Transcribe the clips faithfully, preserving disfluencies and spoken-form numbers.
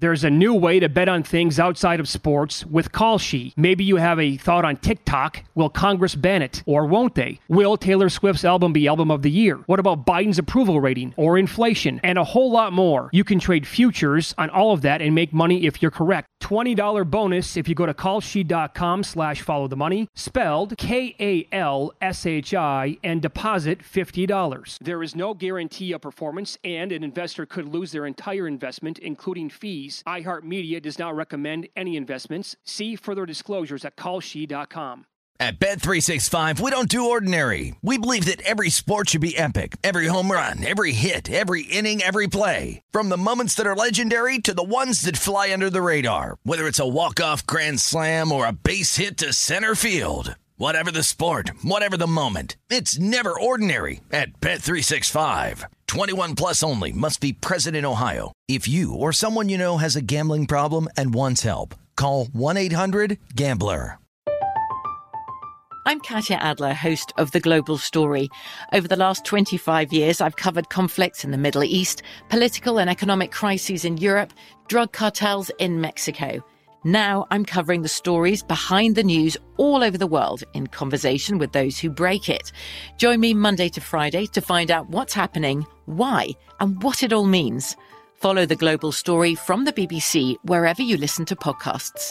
There's a new way to bet on things outside of sports with Kalshi. Maybe you have a thought on TikTok. Will Congress ban it? Or won't they? Will Taylor Swift's album be Album of the Year? What about Biden's approval rating? Or inflation? And a whole lot more. You can trade futures on all of that and make money if you're correct. twenty dollars bonus if you go to kalshi.com slash follow the money, spelled K A L S H I, and deposit fifty dollars. There is no guarantee of performance, and an investor could lose their entire investment, including fees. iHeartMedia does not recommend any investments. See further disclosures at kalshi dot com. At Bet three sixty-five, we don't do ordinary. We believe that every sport should be epic. Every home run, every hit, every inning, every play. From the moments that are legendary to the ones that fly under the radar. Whether it's a walk-off grand slam or a base hit to center field. Whatever the sport, whatever the moment, it's never ordinary at Bet three sixty-five. twenty-one plus only. Must be present in Ohio. If you or someone you know has a gambling problem and wants help, call one eight hundred gambler. I'm Katya Adler, host of The Global Story. Over the last twenty-five years, I've covered conflicts in the Middle East, political and economic crises in Europe, drug cartels in Mexico. Now I'm covering the stories behind the news all over the world in conversation with those who break it. Join me Monday to Friday to find out what's happening, why, and what it all means. Follow The Global Story from the B B C wherever you listen to podcasts.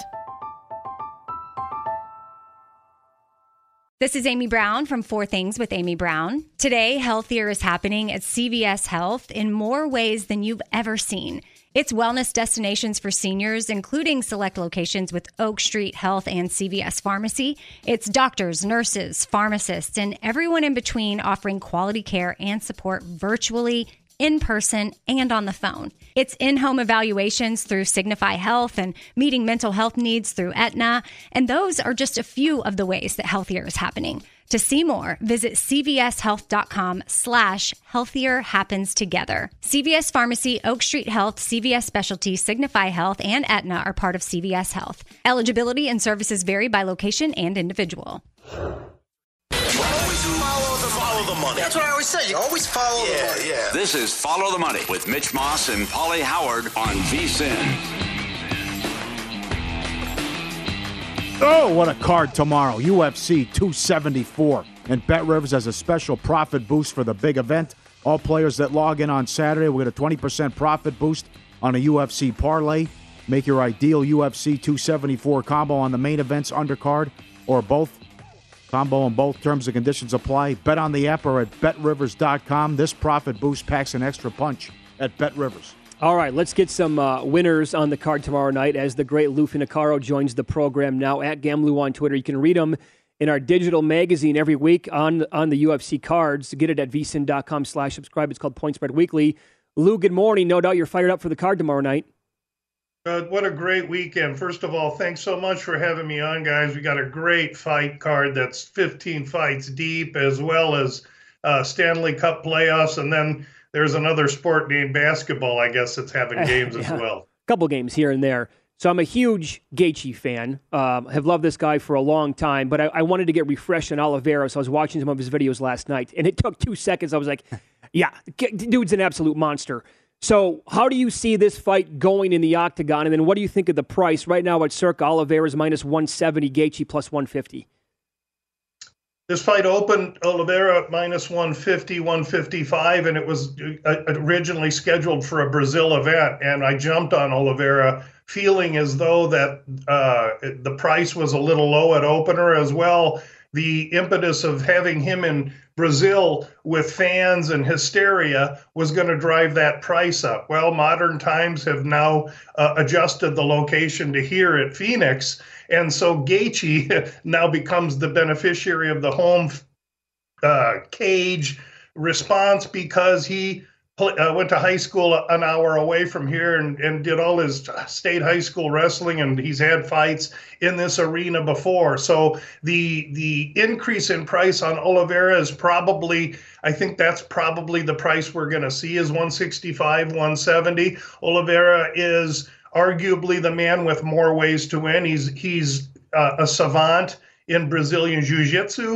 This is Amy Brown from Four Things with Amy Brown. Today, healthier is happening at C V S Health in more ways than you've ever seen. It's wellness destinations for seniors, including select locations with Oak Street Health and C V S Pharmacy. It's doctors, nurses, pharmacists, and everyone in between offering quality care and support virtually, in person, and on the phone. It's in-home evaluations through Signify Health and meeting mental health needs through Aetna. And those are just a few of the ways that healthier is happening. To see more, visit cvshealth.com slash healthier happens together. C V S Pharmacy, Oak Street Health, C V S Specialty, Signify Health, and Aetna are part of C V S Health. Eligibility and services vary by location and individual. Follow the, follow the money. That's what I always say. You always follow yeah, the money. Yeah. This is Follow the Money with Mitch Moss and Paulie Howard on V S I N. Oh, what a card tomorrow. U F C two seventy-four. And BetRivers has a special profit boost for the big event. All players that log in on Saturday will get a twenty percent profit boost on a U F C parlay. Make your ideal U F C two seventy-four combo on the main event's undercard or both. Combo and both terms and conditions apply. Bet on the app or at bet rivers dot com. This profit boost packs an extra punch at BetRivers. All right, let's get some uh, winners on the card tomorrow night as the great Lou Finocchiaro joins the program now at Gamlu on Twitter. You can read them in our digital magazine every week on, on the U F C cards. Get it at v s i n dot com slash subscribe. It's called Point Spread Weekly. Lou, good morning. No doubt you're fired up for the card tomorrow night. Uh, what a great weekend. First of all, thanks so much for having me on, guys. We got a great fight card that's fifteen fights deep, as well as uh, Stanley Cup playoffs. And then there's another sport named basketball, I guess, that's having games yeah. as well. A couple games here and there. So I'm a huge Gaethje fan. Um, have loved this guy for a long time, but I, I wanted to get refreshed on Oliveira, so I was watching some of his videos last night, and it took two seconds. I was like, yeah, dude's an absolute monster. So how do you see this fight going in the octagon? And then what do you think of the price right now at Circa? Oliveira's minus one seventy, Gaethje plus one fifty. This fight opened Oliveira at minus one fifty, one fifty-five, and it was originally scheduled for a Brazil event. And I jumped on Oliveira feeling as though that uh, the price was a little low at opener as well. The impetus of having him in Brazil with fans and hysteria was going to drive that price up. Well, modern times have now uh, adjusted the location to here at Phoenix. And so Gaethje now becomes the beneficiary of the home uh, cage response because he Uh, went to high school an hour away from here and, and did all his state high school wrestling, and he's had fights in this arena before. So the the increase in price on Oliveira is probably, I think that's probably the price we're going to see is one sixty-five, one seventy. Oliveira is arguably the man with more ways to win. He's he's uh, a savant in Brazilian Jiu-Jitsu.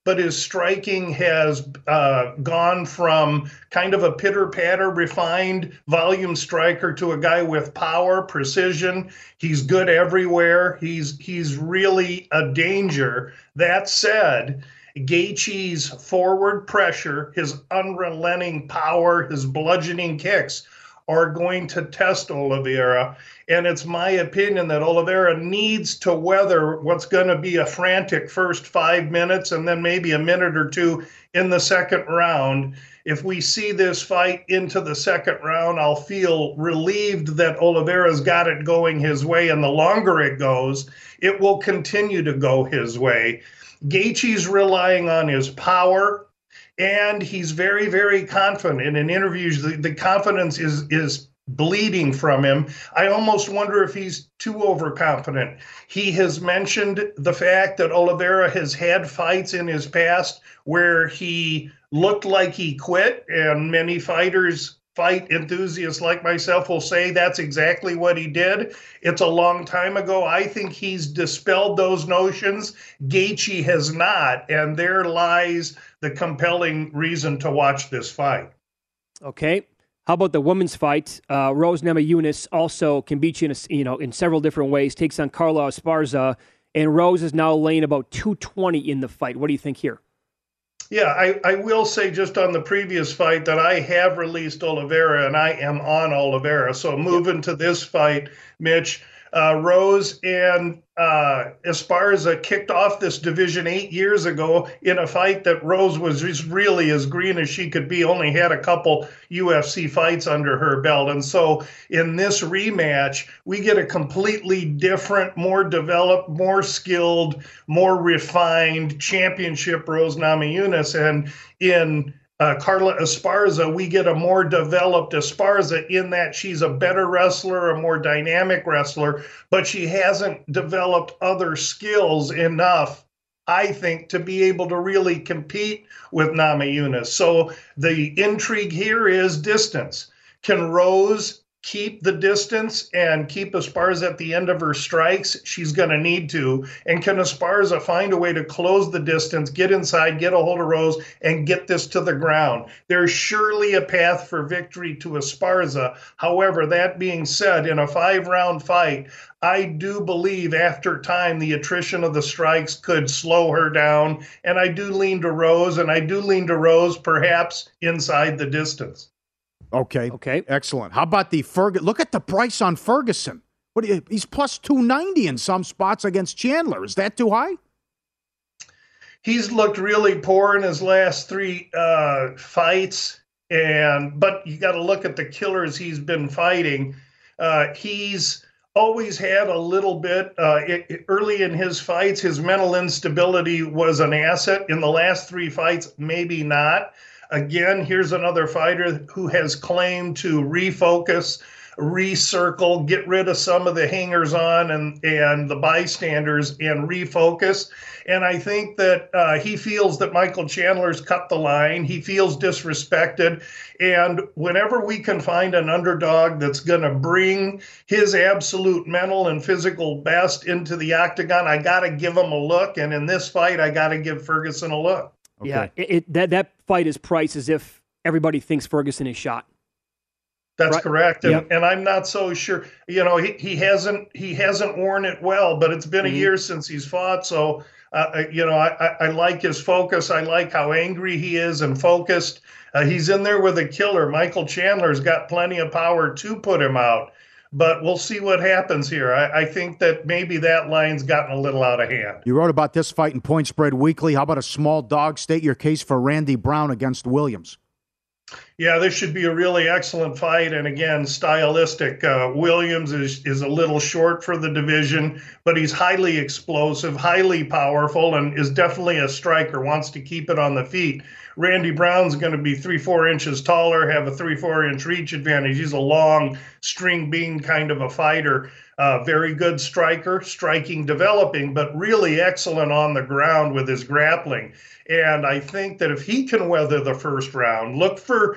but his striking has uh, gone from kind of a pitter-patter, refined volume striker to a guy with power, precision. He's good everywhere. He's he's really a danger. That said, Gaethje's forward pressure, his unrelenting power, his bludgeoning kicks are going to test Oliveira. And it's my opinion that Oliveira needs to weather what's going to be a frantic first five minutes and then maybe a minute or two in the second round. If we see this fight into the second round, I'll feel relieved that Oliveira's got it going his way. And the longer it goes, it will continue to go his way. Gaethje's relying on his power, and he's very, very confident. In interviews, the, the confidence is is bleeding from him. I almost wonder if he's too overconfident. He has mentioned the fact that Oliveira has had fights in his past where he looked like he quit, and many fighters, fight enthusiasts like myself, will say that's exactly what he did. It's a long time ago. I think he's dispelled those notions. Gaethje has not, and there lies the compelling reason to watch this fight. Okay. How about the women's fight? Uh, Rose Namajunas also can beat you in, a, you know, in several different ways, takes on Carla Esparza, and Rose is now laying about two twenty in the fight. What do you think here? Yeah, I, I will say just on the previous fight that I have released Oliveira, and I am on Oliveira. So moving to this fight, Mitch, uh, Rose and uh, Esparza kicked off this division eight years ago in a fight that Rose was just really as green as she could be, only had a couple U F C fights under her belt. And so in this rematch, we get a completely different, more developed, more skilled, more refined championship Rose Namajunas. And in Uh, Carla Esparza, we get a more developed Esparza in that she's a better wrestler, a more dynamic wrestler, but she hasn't developed other skills enough, I think, to be able to really compete with Namajunas. So the intrigue here is distance. Can Rose keep the distance and keep Esparza at the end of her strikes? She's going to need to. And can Esparza find a way to close the distance, get inside, get a hold of Rose, and get this to the ground? There's surely a path for victory to Esparza. However, that being said, in a five-round fight, I do believe after time the attrition of the strikes could slow her down. And I do lean to Rose, and I do lean to Rose perhaps inside the distance. Okay. Okay. Excellent. How about the Ferguson? Look at the price on Ferguson. What do you, he's plus two ninety in some spots against Chandler. Is that too high? He's looked really poor in his last three uh, fights, and but you got to look at the killers he's been fighting. Uh, he's always had a little bit uh, it, it, early in his fights. His mental instability was an asset. In the last three fights, maybe not. Again, here's another fighter who has claimed to refocus, recircle, get rid of some of the hangers-on and, and the bystanders and refocus. And I think that uh, he feels that Michael Chandler's cut the line. He feels disrespected. And whenever we can find an underdog that's going to bring his absolute mental and physical best into the octagon, I got to give him a look. And in this fight, I got to give Ferguson a look. Okay. Yeah, it, it, that that fight is priced as if everybody thinks Ferguson is shot. That's right? correct, and, yep. and I'm not so sure. You know, he, he hasn't he hasn't worn it well, but it's been mm-hmm. a year since he's fought. So, uh, you know, I, I like his focus. I like how angry he is and focused. Uh, he's in there with a killer. Michael Chandler's got plenty of power to put him out. But we'll see what happens here. I, I think that maybe that line's gotten a little out of hand. You wrote about this fight in Point Spread Weekly. How about a small dog? State your case for Randy Brown against Williams. Yeah, this should be a really excellent fight. And again, stylistic. Uh, Williams is, is a little short for the division, but he's highly explosive, highly powerful, and is definitely a striker, wants to keep it on the feet. Randy Brown's going to be three, four inches taller, have a three, four inch reach advantage. He's a long string bean kind of a fighter. Uh, very good striker, striking, developing, but really excellent on the ground with his grappling. And I think that if he can weather the first round, look for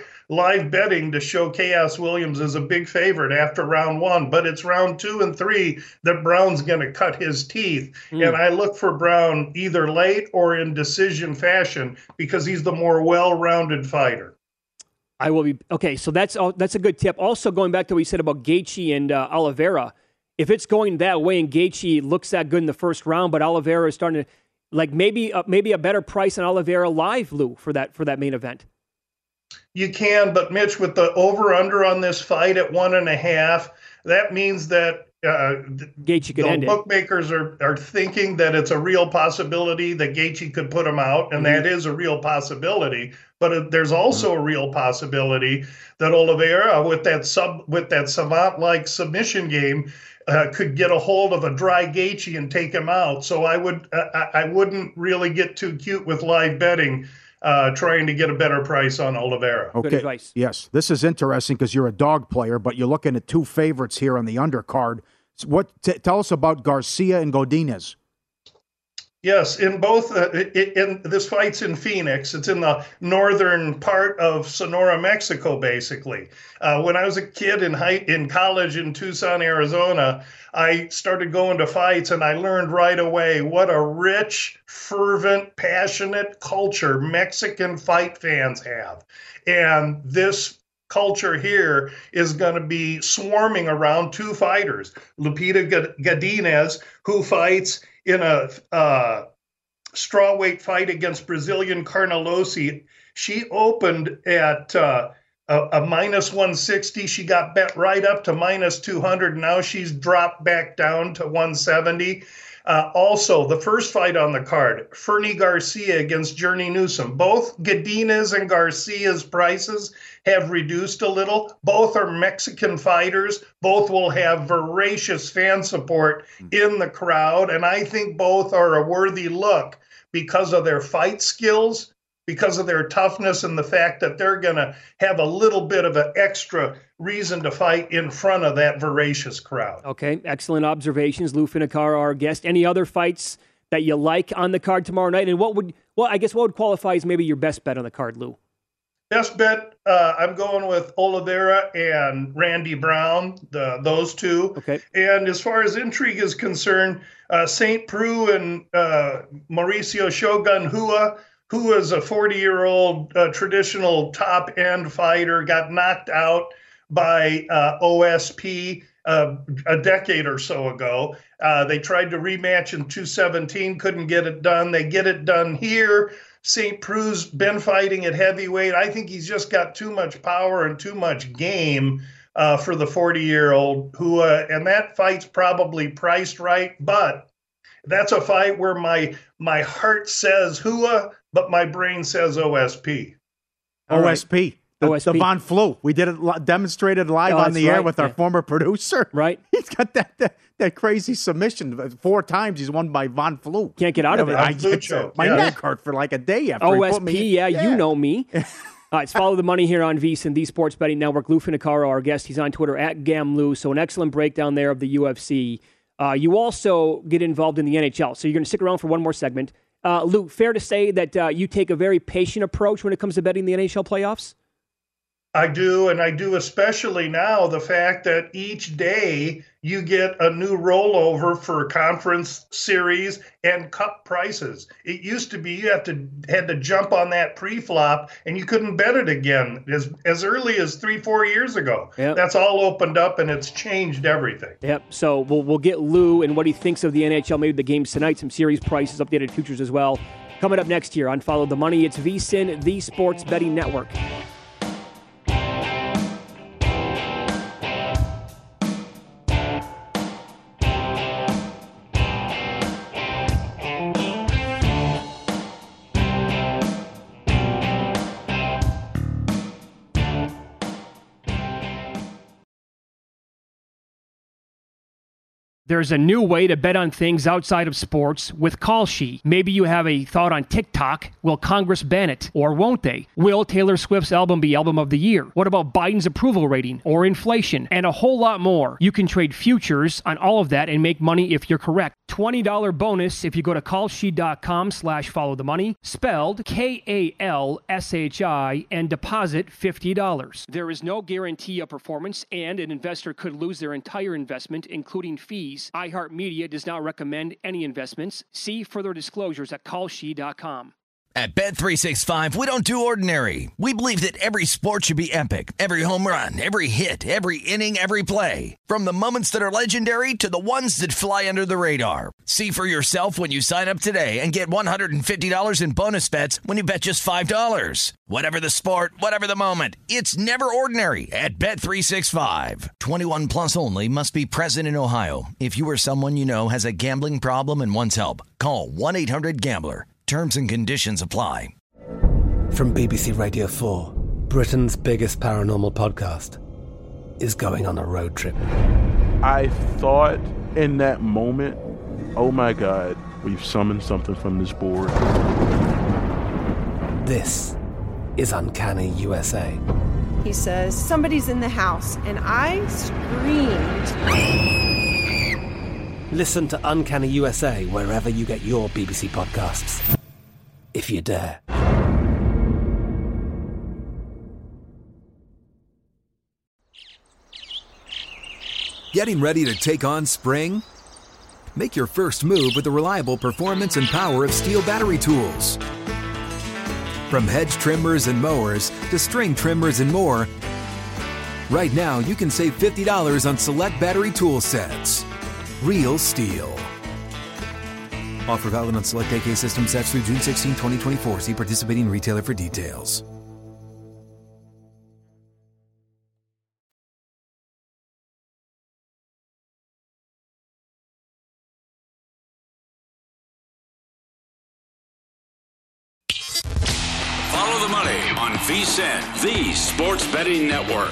live betting to show Chaos Williams is a big favorite after round one, but it's round two and three that Brown's going to cut his teeth. Mm. And I look for Brown either late or in decision fashion because he's the more well-rounded fighter. I will be okay. So that's that's a good tip. Also, going back to what you said about Gaethje and uh, Oliveira, if it's going that way and Gaethje looks that good in the first round, but Oliveira is starting to like maybe uh, maybe a better price on Oliveira live, Lou, for that for that main event. You can, but Mitch, with the over under on this fight at one and a half, that means that uh, Gaethje could the end bookmakers it. are are thinking that it's a real possibility that Gaethje could put him out, and mm-hmm. that is a real possibility. But uh, there's also a real possibility that Oliveira, with that sub with that savant-like submission game, uh, could get a hold of a dry Gaethje and take him out. So I would uh, I wouldn't really get too cute with live betting, uh, trying to get a better price on Oliveira. Okay. Good advice. Yes, this is interesting because you're a dog player, but you're looking at two favorites here on the undercard. So what? T- tell us about Garcia and Godinez. Yes, in both, uh, in, in this fight's in Phoenix. It's in the northern part of Sonora, Mexico, basically. Uh, when I was a kid in high, in college in Tucson, Arizona, I started going to fights, and I learned right away what a rich, fervent, passionate culture Mexican fight fans have. And this culture here is going to be swarming around two fighters, Lupita Godinez, who fights in a uh, strawweight fight against Brazilian Carnelossi. She opened at uh, a, a minus one sixty. She got bet right up to minus two hundred. Now she's dropped back down to one seventy. Uh, also, the first fight on the card, Fernie Garcia against Journey Newsom. Both Godinez and Garcia's prices have reduced a little. Both are Mexican fighters. Both will have voracious fan support in the crowd. And I think both are a worthy look because of their fight skills, because of their toughness, and the fact that they're going to have a little bit of an extra reason to fight in front of that voracious crowd. Okay, excellent observations. Lou Finocchiaro, our guest. Any other fights that you like on the card tomorrow night? And what would, well, I guess what would qualify as maybe your best bet on the card, Lou? Best bet, uh, I'm going with Oliveira and Randy Brown, the, those two. Okay. And as far as intrigue is concerned, uh, Saint Preux and uh, Mauricio Shogun Rua, who is a forty-year-old uh, traditional top-end fighter, got knocked out by uh, O S P uh, a decade or so ago. Uh, they tried to rematch in two seventeen, couldn't get it done. They get it done here. Saint Preux's been fighting at heavyweight. I think he's just got too much power and too much game uh, for the forty-year-old, who, uh, and that fight's probably priced right, but that's a fight where my my heart says Hua, but my brain says O S P. O S P. The, O S P. the Von Flu. We did it, demonstrated live oh, on the right. air with our yeah. former producer. Right. He's got that, that that crazy submission. Four times he's won by Von Flu. Can't get out of it. I get so, my yeah. neck hurt for like a day after O S P, he put me yeah, yeah, you know me. All right, it's Follow the Money here on VSiN, the Sports Betting Network. Lou Finocchiaro, our guest. He's on Twitter, at GamLou. So an excellent breakdown there of the U F C. Uh, you also get involved in the N H L, so you're going to stick around for one more segment. Uh, Lou, fair to say that uh, you take a very patient approach when it comes to betting the N H L playoffs? I do, and I do especially now the fact that each day you get a new rollover for conference series and cup prices. It used to be you have to had to jump on that pre-flop and you couldn't bet it again as as early as three, four years ago. Yep. That's all opened up and it's changed everything. Yep. So we'll we'll get Lou and what he thinks of the N H L, maybe the games tonight, some series prices, updated futures as well. Coming up next here on Follow the Money, it's VSiN, the Sports Betting Network. There's a new way to bet on things outside of sports with Kalshi. Maybe you have a thought on TikTok. Will Congress ban it? Or won't they? Will Taylor Swift's album be album of the year? What about Biden's approval rating or inflation? And a whole lot more. You can trade futures on all of that and make money if you're correct. twenty dollars bonus if you go to kalshi.com slash follow the money, spelled K A L S H I, and deposit fifty dollars. There is no guarantee of performance, and an investor could lose their entire investment, including fees. iHeartMedia does not recommend any investments. See further disclosures at kalshi dot com. At Bet three sixty-five, we don't do ordinary. We believe that every sport should be epic. Every home run, every hit, every inning, every play. From the moments that are legendary to the ones that fly under the radar. See for yourself when you sign up today and get one hundred fifty dollars in bonus bets when you bet just five dollars. Whatever the sport, whatever the moment, it's never ordinary at Bet three sixty-five. twenty-one plus only. Must be present in Ohio. If you or someone you know has a gambling problem and wants help, call one eight hundred gambler. Terms and conditions apply. From B B C Radio four, Britain's biggest paranormal podcast is going on a road trip. I thought in that moment, oh my God, we've summoned something from this board. This is Uncanny U S A. He says, somebody's in the house, and I screamed. Listen to Uncanny U S A wherever you get your B B C podcasts, if you dare. Getting ready to take on spring? Make your first move with the reliable performance and power of Steel battery tools. From hedge trimmers and mowers to string trimmers and more, right now you can save fifty dollars on select battery tool sets. Real Steel. Offer valid on select A K system sets through June sixteenth, twenty twenty-four. See participating retailer for details. Follow the money on V S I N, the Sports Betting Network.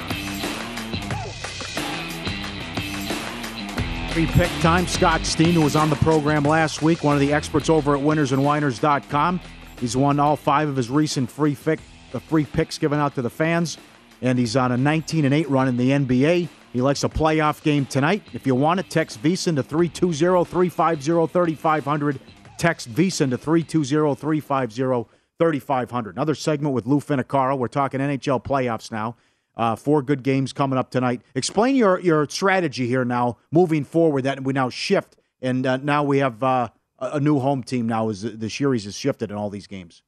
Pick time. Scott Steen, who was on the program last week, one of the experts over at winners and winers dot com. He's won all five of his recent free pick, the free picks given out to the fans, and he's on a nineteen and eight run in the N B A. He likes a playoff game tonight. If you want it, text VSiN to three two zero, three five zero, three five zero zero. Text VSiN to three two zero, three five zero, three five zero zero. Another segment with Lou Finocchiaro. We're talking N H L playoffs now. Uh, four good games coming up tonight. Explain your, your strategy here now, moving forward, that we now shift, and uh, now we have uh, a new home team now as the series has shifted in all these games.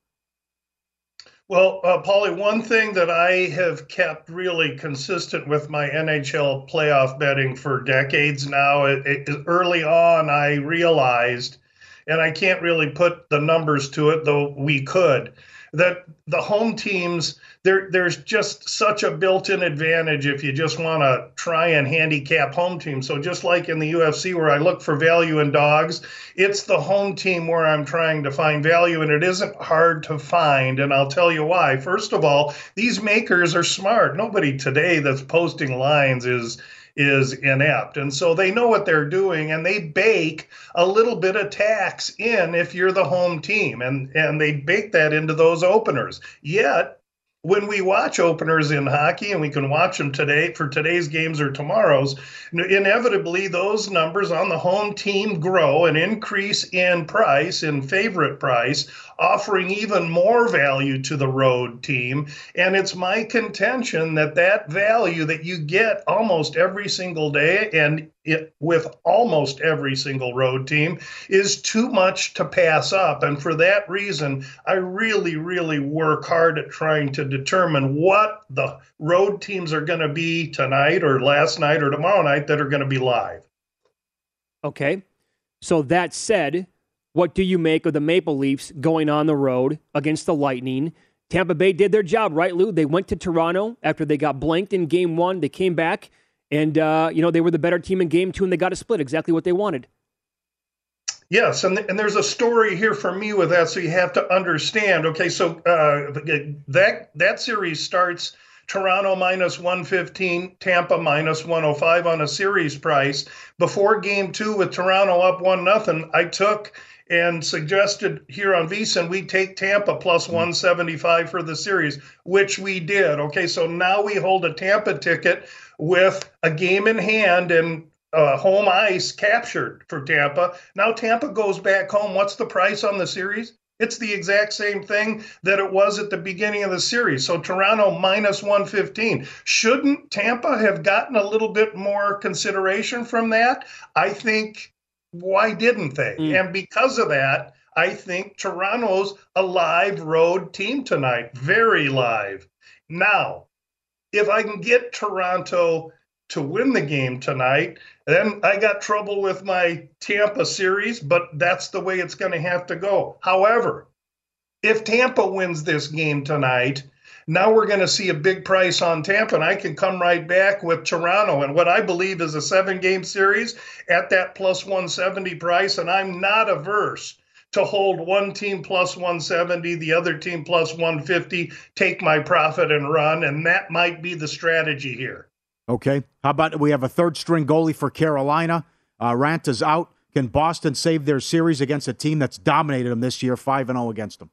Well, uh, Paulie, one thing that I have kept really consistent with my N H L playoff betting for decades now, it, it, early on I realized, and I can't really put the numbers to it, though we could, that the home teams, there, there's just such a built-in advantage if you just want to try and handicap home teams. So just like in the U F C where I look for value in dogs, it's the home team where I'm trying to find value, and it isn't hard to find, and I'll tell you why. First of all, these makers are smart. Nobody today that's posting lines is is inept. And so they know what they're doing, and they bake a little bit of tax in if you're the home team, and, and they bake that into those openers. Yet, when we watch openers in hockey, and we can watch them today for today's games or tomorrow's, inevitably those numbers on the home team grow and increase in price, in favorite price, offering even more value to the road team. And it's my contention that that value that you get almost every single day, and it, with almost every single road team, is too much to pass up. And for that reason, I really, really work hard at trying to determine what the road teams are going to be tonight or last night or tomorrow night that are going to be live. Okay. So that said, what do you make of the Maple Leafs going on the road against the Lightning? Tampa Bay did their job, right, Lou? They went to Toronto after they got blanked in game one. They came back, and, uh, you know, they were the better team in game two, and they got a split, exactly what they wanted. Yes, and and there's a story here for me with that, so you have to understand. Okay, so uh, that that series starts Toronto minus one fifteen, Tampa minus one oh five on a series price. Before game two with Toronto up one nothing, I took and suggested here on VSiN we take Tampa plus one seventy-five for the series, which we did. Okay, so now we hold a Tampa ticket with a game in hand, and uh, home ice captured for Tampa. Now Tampa goes back home. What's the price on the series? It's the exact same thing that it was at the beginning of the series. So Toronto minus one fifteen. Shouldn't Tampa have gotten a little bit more consideration from that? I think, why didn't they? Mm. And because of that, I think Toronto's a live road team tonight. Very live. Now, if I can get Toronto to win the game tonight, then I got trouble with my Tampa series, but that's the way it's going to have to go. However, if Tampa wins this game tonight, now we're going to see a big price on Tampa, and I can come right back with Toronto and what I believe is a seven-game series at that plus one seventy price, and I'm not averse to hold one team plus one seventy, the other team plus one fifty, take my profit and run, and that might be the strategy here. Okay. How about we have a third-string goalie for Carolina? Uh, Ranta's out. Can Boston save their series against a team that's dominated them this year, five and oh against them?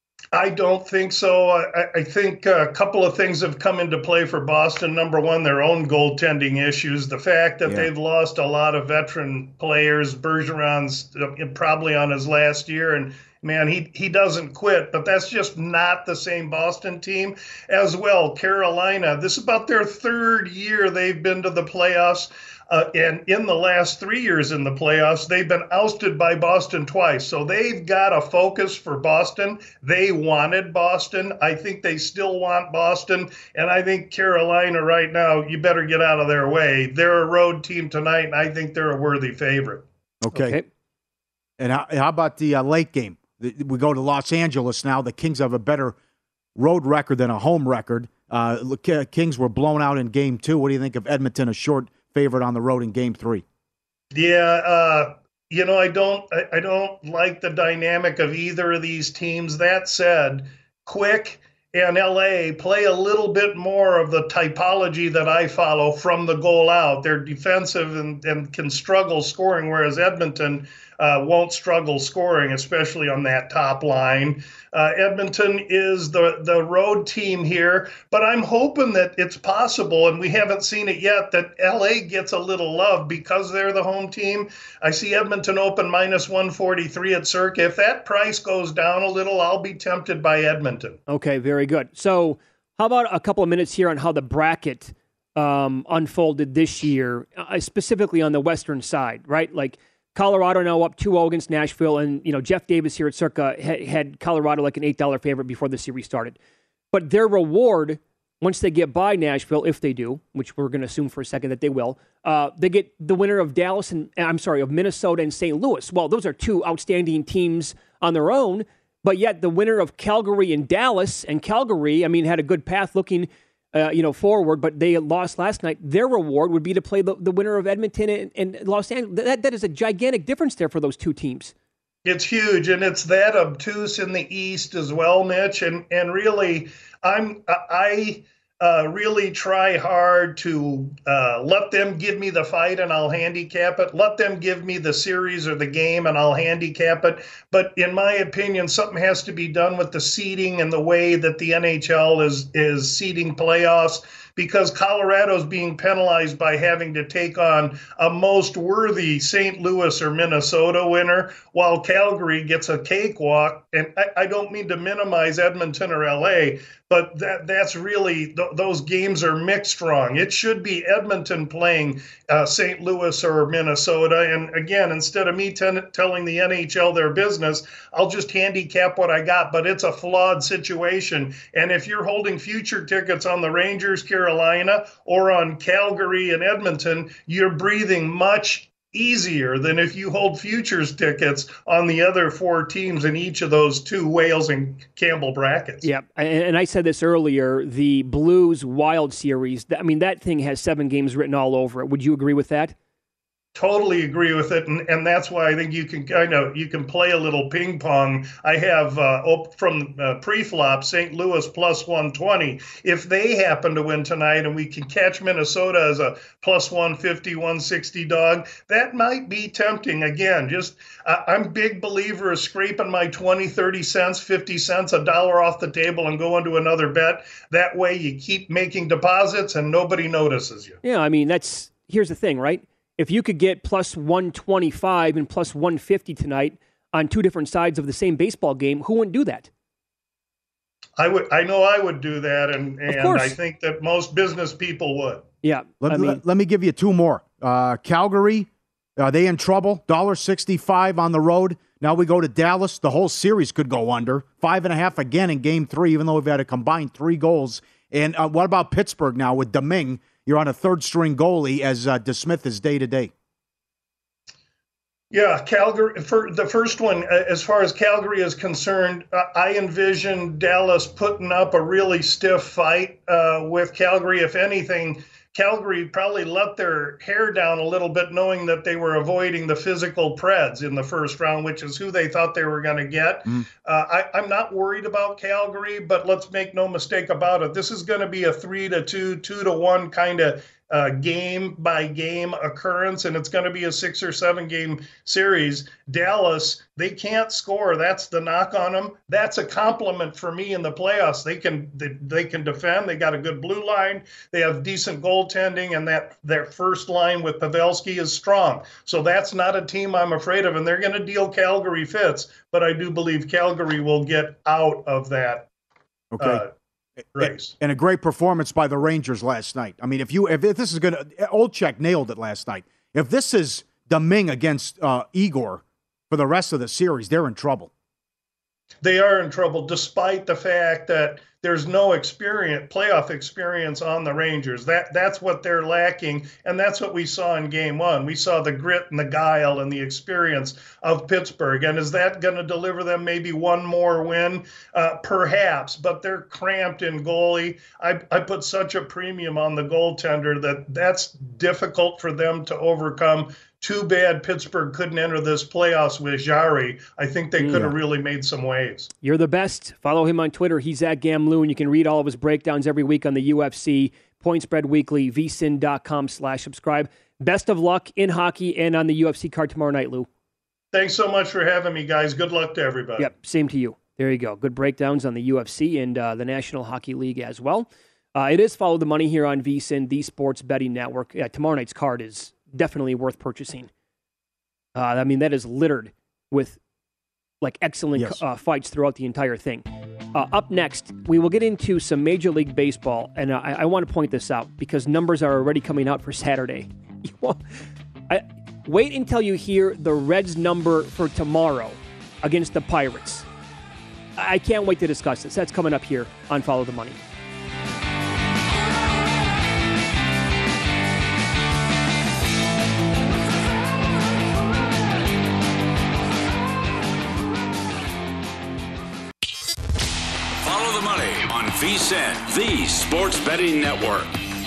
I don't think so. I, I think a couple of things have come into play for Boston. Number one, their own goaltending issues. The fact that yeah. they've lost a lot of veteran players. Bergeron's probably on his last year, and man, he, he doesn't quit, but that's just not the same Boston team as well. Carolina, this is about their third year they've been to the playoffs. Uh, and in the last three years in the playoffs, they've been ousted by Boston twice. So they've got a focus for Boston. They wanted Boston. I think they still want Boston. And I think Carolina right now, you better get out of their way. They're a road team tonight, and I think they're a worthy favorite. Okay. okay. And how, how about the uh, late game? We go to Los Angeles now. The Kings have a better road record than a home record. Uh, the Kings were blown out in game two. What do you think of Edmonton, a short favorite on the road in game three? Yeah, uh, you know, I don't I, I don't like the dynamic of either of these teams. That said, Quick and L A play a little bit more of the typology that I follow from the goal out. They're defensive and, and can struggle scoring, whereas Edmonton uh, won't struggle scoring, especially on that top line. Uh, Edmonton is the, the road team here, but I'm hoping that it's possible, and we haven't seen it yet, that L A gets a little love because they're the home team. I see Edmonton open minus one forty-three at Circa. If that price goes down a little, I'll be tempted by Edmonton. Okay, very good. So how about a couple of minutes here on how the bracket um, unfolded this year, uh, specifically on the western side, right? Like, Colorado now up two oh against Nashville, and you know Jeff Davis here at Circa had, had Colorado like an eight dollar favorite before the series started. But their reward, once they get by Nashville, if they do, which we're going to assume for a second that they will, uh, they get the winner of Dallas and I'm sorry, of Minnesota and Saint Louis. Well, those are two outstanding teams on their own, but yet the winner of Calgary and Dallas, and Calgary, I mean, had a good path looking Uh, you know, forward, but they lost last night. Their reward would be to play the, the winner of Edmonton and, and Los Angeles. That that is a gigantic difference there for those two teams. It's huge, and it's that obtuse in the East as well, Mitch. And and really, I'm I uh, really try hard to uh, let them give me the fight, and I'll handicap it. Let them give me the series or the game, and I'll handicap it. But in my opinion, something has to be done with the seeding and the way that the N H L is is seeding playoffs, because Colorado's being penalized by having to take on a most worthy Saint Louis or Minnesota winner, while Calgary gets a cakewalk. And I, I don't mean to minimize Edmonton or L A, but that that's really, th- those games are mixed wrong. It should be Edmonton playing uh, Saint Louis or Minnesota. And again, instead of me ten- telling the N H L their business, I'll just handicap what I got. But it's a flawed situation. And if you're holding future tickets on the Rangers, Carolina, or on Calgary and Edmonton, you're breathing much easier than if you hold futures tickets on the other four teams in each of those two Wales and Campbell brackets. Yeah, and I said this earlier, the Blues Wild series, I mean, that thing has seven games written all over it. Would you agree with that? Totally agree with it, and, and that's why I think you can kind of you can play a little ping pong. I have uh, op- from uh, pre-flop Saint Louis plus one twenty. If they happen to win tonight, and we can catch Minnesota as a plus one fifty, one sixty dog, that might be tempting. Again, just uh, I'm a big believer of scraping my twenty, thirty cents, fifty cents, a dollar off the table and going to another bet. That way, you keep making deposits and nobody notices you. Yeah, I mean that's here's the thing, right? If you could get plus one twenty-five and plus one fifty tonight on two different sides of the same baseball game, who wouldn't do that? I would. I know I would do that, and, and I think that most business people would. Yeah. Let, I mean, let, let me give you two more. Uh, Calgary, are they in trouble? one dollar sixty-five on the road. Now we go to Dallas. The whole series could go under. Five and a half again in game three, even though we've had a combined three goals. And uh, what about Pittsburgh now with Domingue? You're on a third-string goalie as uh, DeSmith is day-to-day. Yeah, Calgary, for the first one, as far as Calgary is concerned, I envision Dallas putting up a really stiff fight uh, with Calgary. If anything, Calgary probably let their hair down a little bit, knowing that they were avoiding the physical Preds in the first round, which is who they thought they were going to get. Mm. Uh, I, I'm not worried about Calgary, but let's make no mistake about it. This is going to be a three to two, two to one kind of Uh, game by game occurrence, and it's going to be a six or seven game series. Dallas, they can't score. That's the knock on them. That's a compliment for me in the playoffs. They can they, they can defend. They got a good blue line. They have decent goaltending, and that their first line with Pavelski is strong. So that's not a team I'm afraid of, and they're going to deal Calgary fits. But I do believe Calgary will get out of that. Okay. Uh, race. And a great performance by the Rangers last night. I mean, if you if this is going to – Olczyk nailed it last night. If this is Domingue against uh, Igor for the rest of the series, they're in trouble. They are in trouble, despite the fact that there's no experience, playoff experience on the Rangers. That that's what they're lacking, and that's what we saw in Game One. We saw the grit and the guile and the experience of Pittsburgh. And is that going to deliver them maybe one more win? Uh, perhaps, but they're cramped in goalie. I I put such a premium on the goaltender that that's difficult for them to overcome. Too bad Pittsburgh couldn't enter this playoffs with Jarry. I think they could have yeah. really made some waves. You're the best. Follow him on Twitter. He's at Gamloon. You can read all of his breakdowns every week on the U F C, Point Spread Weekly, vsin.com slash subscribe. Best of luck in hockey and on the U F C card tomorrow night, Lou. Thanks so much for having me, guys. Good luck to everybody. Yep, same to you. There you go. Good breakdowns on the U F C and uh, the National Hockey League as well. Uh, it is Follow the Money here on VSiN, the Sports Betting Network. Yeah, tomorrow night's card is definitely worth purchasing. Uh, I mean, that is littered with like excellent yes. uh, fights throughout the entire thing. Uh, up next, we will get into some Major League Baseball, and I, I want to point this out because numbers are already coming out for Saturday. I, wait until you hear the Reds number for tomorrow against the Pirates. I can't wait to discuss this. That's coming up here on Follow the Money. VSiN, the Sports Betting Network.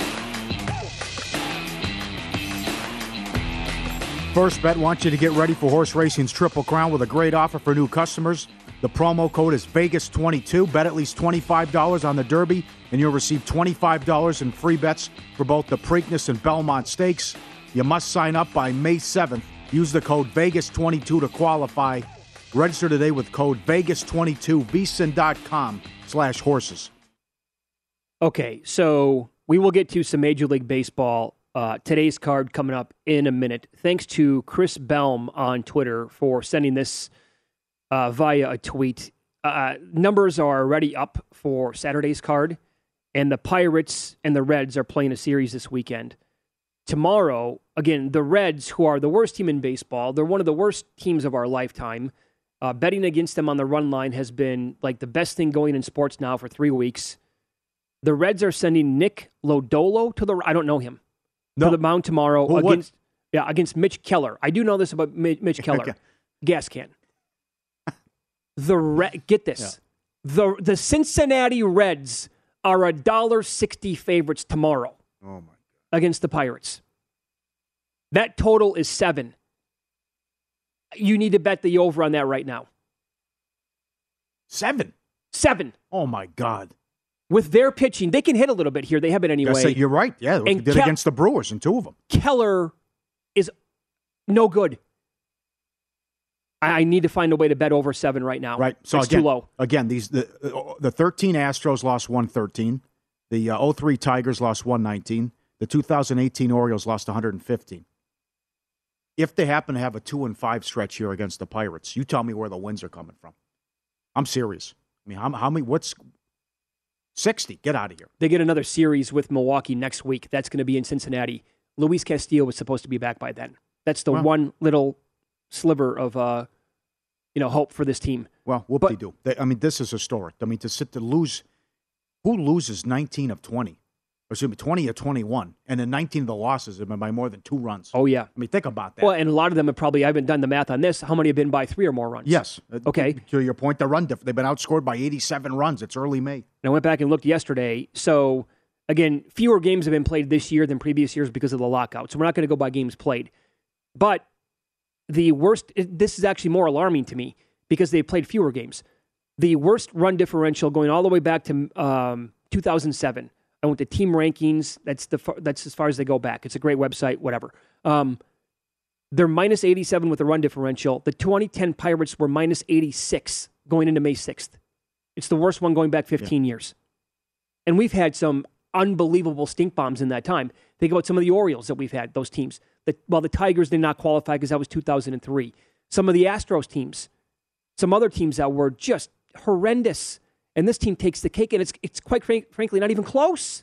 First Bet wants you to get ready for horse racing's Triple Crown with a great offer for new customers. The promo code is Vegas twenty-two. Bet at least twenty-five dollars on the Derby, and you'll receive twenty-five dollars in free bets for both the Preakness and Belmont Stakes. You must sign up by May seventh. Use the code Vegas twenty-two to qualify. Register today with code Vegas twenty-two, vsin.com slash horses. Okay, so we will get to some Major League Baseball. Uh, today's card coming up in a minute. Thanks to Chris Belm on Twitter for sending this uh, via a tweet. Uh, numbers are already up for Saturday's card, and the Pirates and the Reds are playing a series this weekend. Tomorrow, again, the Reds, who are the worst team in baseball, they're one of the worst teams of our lifetime. Uh, betting against them on the run line has been like the best thing going in sports now for three weeks. The Reds are sending Nick Lodolo to the I don't know him no. to the mound tomorrow Who against would? yeah against Mitch Keller. I do know this about Mitch Keller. Okay. Gas can. The Re- get this. Yeah. The the Cincinnati Reds are a dollar sixty favorites tomorrow. Oh my God. Against the Pirates. That total is seven. You need to bet the over on that right now. Seven. Seven. Oh my God. With their pitching, they can hit a little bit here. They have it anyway. Say, you're right. Yeah, they did Ke- against the Brewers in two of them. Keller is no good. I, I need to find a way to bet over seven right now. Right. So it's again, too low. Again, these the the thirteen Astros lost one thirteen. The uh, oh three Tigers lost one nineteen. The two thousand eighteen Orioles lost one hundred fifteen. if they happen to have a two and five stretch here against the Pirates, you tell me where the wins are coming from. I'm serious. I mean, how, how many? What's sixty? Get out of here. They get another series with Milwaukee next week. That's going to be in Cincinnati. Luis Castillo was supposed to be back by then. That's the Well- one little sliver of uh, you know, hope for this team. Well, whoop-de-doo. They, I mean, this is historic. I mean, to sit to lose, who loses nineteen of twenty? Or excuse me, twenty of twenty-one, and then nineteen of the losses have been by more than two runs. Oh, yeah. I mean, think about that. Well, and a lot of them have probably, I haven't done the math on this, how many have been by three or more runs? Yes. Okay. To your point, the run diff, they've been outscored by eighty-seven runs. It's early May. And I went back and looked yesterday. So, again, fewer games have been played this year than previous years because of the lockout. So we're not going to go by games played. But the worst, this is actually more alarming to me because they've played fewer games. The worst run differential going all the way back to um, two thousand seven. I went to team rankings. That's the that's as far as they go back. It's a great website, whatever. Um, they're minus eighty-seven with the run differential. The twenty ten Pirates were minus eighty-six going into May sixth. It's the worst one going back fifteen yeah. years. And we've had some unbelievable stink bombs in that time. Think about some of the Orioles that we've had, those teams. The, well, the Tigers did not qualify because that was two thousand three. Some of the Astros teams, some other teams that were just horrendous. And this team takes the cake, and it's it's quite frank, frankly not even close.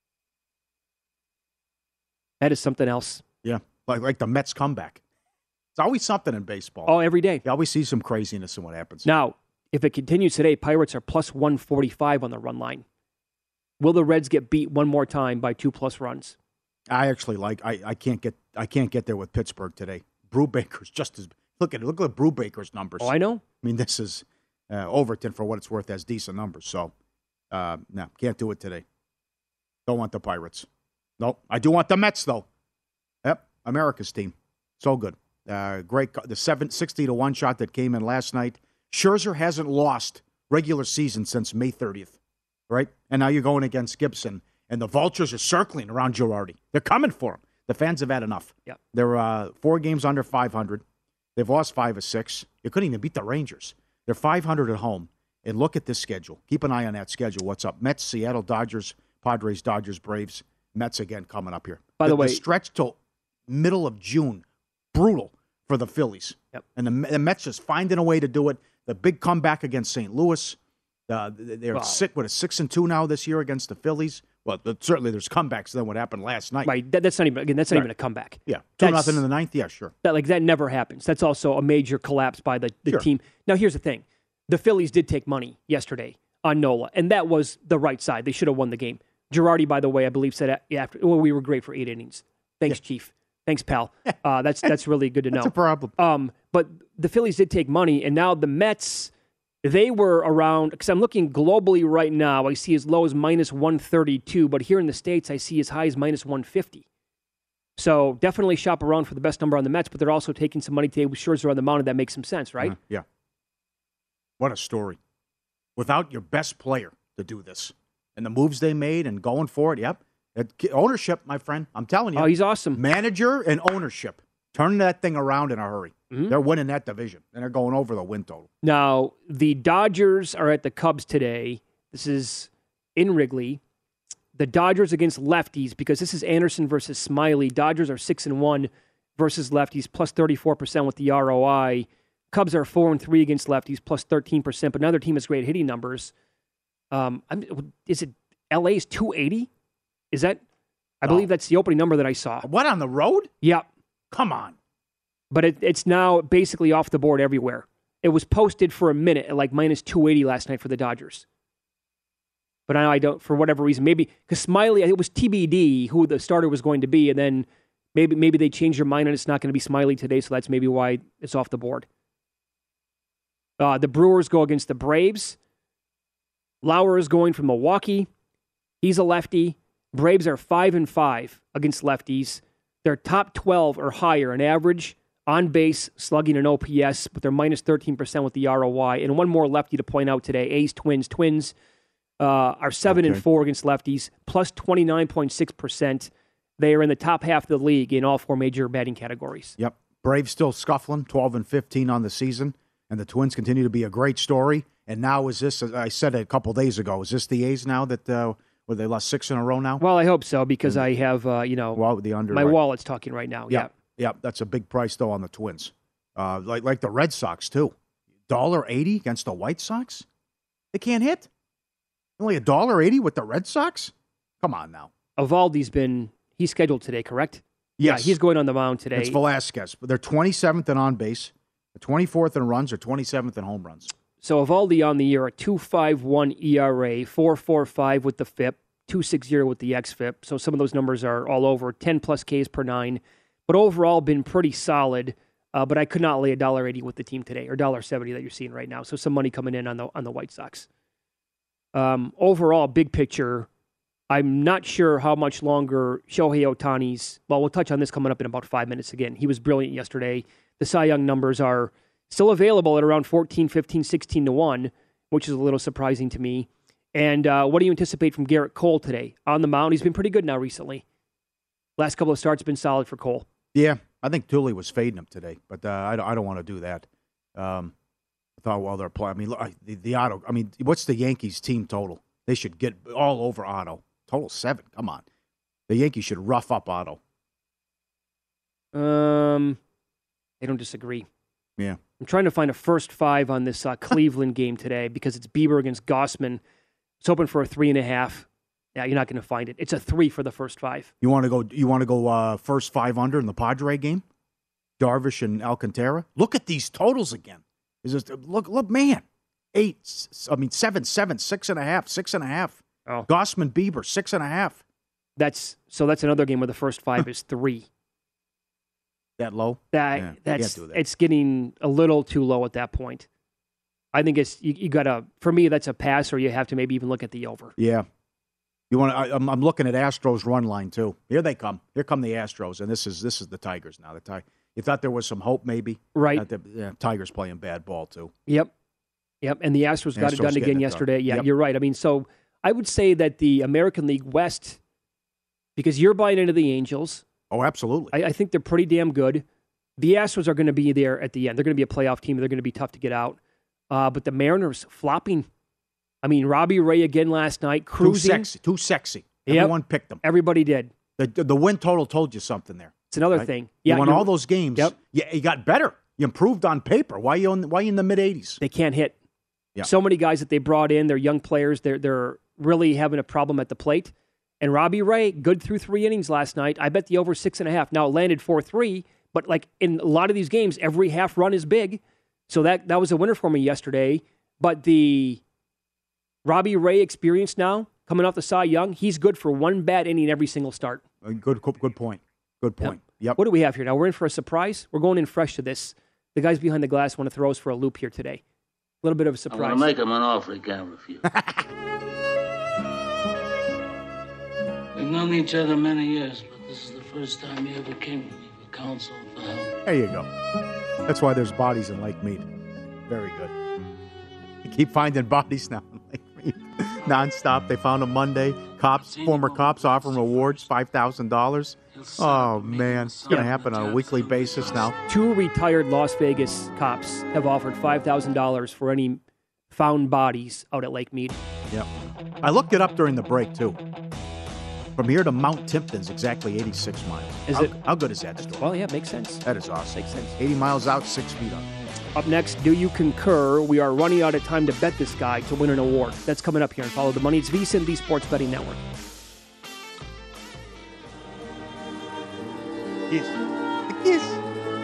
That is something else. Yeah, like like the Mets comeback. It's always something in baseball. Oh, every day. You always see some craziness in what happens. Now, if it continues today, Pirates are plus one forty-five on the run line. Will the Reds get beat one more time by two plus runs? I actually like. I, I can't get. I can't get there with Pittsburgh today. Brubaker's just as look at look at Brubaker's numbers. Oh, I know. I mean, this is. Uh, Overton, for what it's worth, has decent numbers. So, uh, no, can't do it today. Don't want the Pirates. Nope. I do want the Mets, though. Yep, America's team. So good. Uh, great. The seven, sixty to one shot that came in last night. Scherzer hasn't lost regular season since May thirtieth, right? And now you're going against Gibson, and the Vultures are circling around Girardi. They're coming for him. The fans have had enough. Yep. They're uh, four games under five hundred. They've lost five or six. You couldn't even beat the Rangers. They're five hundred at home, and look at this schedule. Keep an eye on that schedule. What's up? Mets, Seattle, Dodgers, Padres, Dodgers, Braves, Mets again coming up here. By the, the way, the stretch till middle of June, brutal for the Phillies. Yep. And the, the Mets just finding a way to do it. The big comeback against Saint Louis. Uh, they're wow. sick with a six and two now this year against the Phillies. Well, certainly there's comebacks than what happened last night. Right. That, that's not even again. That's not right. even a comeback. Yeah. Two that's, nothing in the ninth. Yeah, sure. That like that never happens. That's also a major collapse by the, the sure. team. Now here's the thing. The Phillies did take money yesterday on Nola, and that was the right side. They should have won the game. Girardi, by the way, I believe said after, well, we were great for eight innings. Thanks, yeah. Chief. Thanks, pal. Uh, that's that's really good to know. That's a problem. Um, but the Phillies did take money, and now the Mets, they were around, because I'm looking globally right now, I see as low as minus one thirty-two, but here in the States, I see as high as minus one fifty. So definitely shop around for the best number on the Mets, but they're also taking some money today with Scherzer on the mound, and that makes some sense, right? Uh, yeah. What a story. Without your best player to do this. And the moves they made and going for it, yep. It, ownership, my friend. I'm telling you. Oh, he's awesome. Manager and ownership. Turning that thing around in a hurry. Mm-hmm. They're winning that division, and they're going over the win total. Now, the Dodgers are at the Cubs today. This is in Wrigley. The Dodgers against lefties, because this is Anderson versus Smiley. Dodgers are six and one versus lefties, plus thirty-four percent with the R O I. Cubs are four and three against lefties, plus thirteen percent. But another team has great hitting numbers. Um, I'm, is it L A's two eighty? Is that? I oh. believe that's the opening number that I saw. What, on the road? Yep. Come on. But it, it's now basically off the board everywhere. It was posted for a minute at like minus two eighty last night for the Dodgers. But now I don't, for whatever reason, maybe because Smiley, it was T B D who the starter was going to be, and then maybe maybe they changed their mind and it's not going to be Smiley today, so that's maybe why it's off the board. Uh, the Brewers go against the Braves. Lauer is going from Milwaukee. He's a lefty. Braves are five and five against lefties. They're top twelve or higher in average, on base, slugging, and O P S, but they're minus thirteen percent with the R O I. And one more lefty to point out today: A's Twins. Twins uh, are seven okay. and four against lefties, plus twenty nine point six percent. They are in the top half of the league in all four major batting categories. Yep, Braves still scuffling, twelve and fifteen on the season. And the Twins continue to be a great story. And now is this, as I said it a couple days ago, is this the A's now that, uh, where they lost six in a row now? Well, I hope so, because mm-hmm. I have, uh, you know, well, the under, my right. wallet's talking right now. Yeah. yeah. Yeah, that's a big price, though, on the Twins. Uh, like like the Red Sox, too. one dollar eighty against the White Sox? They can't hit? Only one dollar eighty with the Red Sox? Come on now. Evaldi's been, he's scheduled today, correct? Yes. Yeah, he's going on the mound today. It's Velasquez. They're twenty-seventh in on base, twenty-fourth in runs, or twenty-seventh in home runs. So Evaldi on the year, a two point five one E R A, four point four five with the F I P, two point six zero with the X F I P. So some of those numbers are all over, ten plus Ks per nine. But overall, been pretty solid. Uh, but I could not lay one dollar eighty with the team today, or one dollar seventy that you're seeing right now. So some money coming in on the on the White Sox. Um, overall, big picture, I'm not sure how much longer Shohei Ohtani's, well, we'll touch on this coming up in about five minutes again. He was brilliant yesterday. The Cy Young numbers are still available at around fourteen, fifteen, sixteen to one, which is a little surprising to me. And uh, what do you anticipate from Garrett Cole today? On the mound, he's been pretty good now recently. Last couple of starts have been solid for Cole. Yeah, I think Thule was fading him today, but uh, I, don't, I don't want to do that. Um, I thought while they're playing, I mean, look, the, the Otto, I mean, what's the Yankees team total? They should get all over Otto. Total seven, come on. The Yankees should rough up Otto. Um, I don't disagree. Yeah. I'm trying to find a first five on this uh, Cleveland game today because it's Bieber against Gossman. It's open for a three and a half. Yeah, you're not going to find it. It's a three for the first five. You want to go? You want to go uh, first five under in the Padre game? Darvish and Alcantara. Look at these totals again. Is this, look, look, man. Eight. I mean, seven, seven, six and a half, six and a half. Oh. Gossman, Bieber, six and a half. That's so. That's another game where the first five is three. That low? That yeah, that's that. It's getting a little too low at that point. I think it's you, you got to. For me, that's a pass, or you have to maybe even look at the over. Yeah. You want? I, I'm, I'm looking at Astros run line too. Here they come. Here come the Astros, and this is this is the Tigers now. The Tigers. You thought there was some hope, maybe? Right. The, yeah, Tigers playing bad ball too. Yep. Yep. And the Astros got Astros it done again it yesterday. done. Yeah, Yep. you're right. I mean, so I would say that the American League West, because you're buying into the Angels. Oh, absolutely. I, I think they're pretty damn good. The Astros are going to be there at the end. They're going to be a playoff team. They're going to be tough to get out. Uh, but the Mariners flopping. I mean, Robbie Ray again last night, cruising. Too sexy. Too sexy. Yep. Everyone picked them. Everybody did. The, the, the win total told you something there. It's another right? thing. You Yeah, won you're- all those games. Yep. Yeah, you got better. You improved on paper. Why you in, why you in the mid-eighties? They can't hit. Yeah. So many guys that they brought in, they're young players. They're they're really having a problem at the plate. And Robbie Ray, good through three innings last night. I bet the over six and a half. Now it landed four three, but like in a lot of these games, every half run is big. So that that was a winner for me yesterday. But the Robbie Ray experience now, coming off the Cy Young, he's good for one bad inning every single start. Uh, Good good point. Good point. Yep. What do we have here now? We're in for a surprise. We're going in fresh to this. The guys behind the glass want to throw us for a loop here today. A little bit of a I'm surprise. going to make him an offer he can't refuse. We've known each other many years, but this is the first time you ever came to me for counsel for help. There you go. That's why there's bodies in Lake Mead. Very good. You keep finding bodies now in Lake Mead. Nonstop. They found them Monday. Cops, former cops offering rewards, five thousand dollars. Oh, man. It's going to happen on a weekly basis now. Two retired Las Vegas cops have offered five thousand dollars for any found bodies out at Lake Mead. Yep. I looked it up during the break, too. From here to Mount Timpton's exactly eighty-six miles. Is how, it? How good is that story? Well, yeah, makes sense. That is awesome. Makes sense. eighty miles out, six feet up. Up next, do you concur? We are running out of time to bet this guy to win an award. That's coming up here and Follow the Money. It's VSiN, the Sports Betting Network. Kiss. The kiss.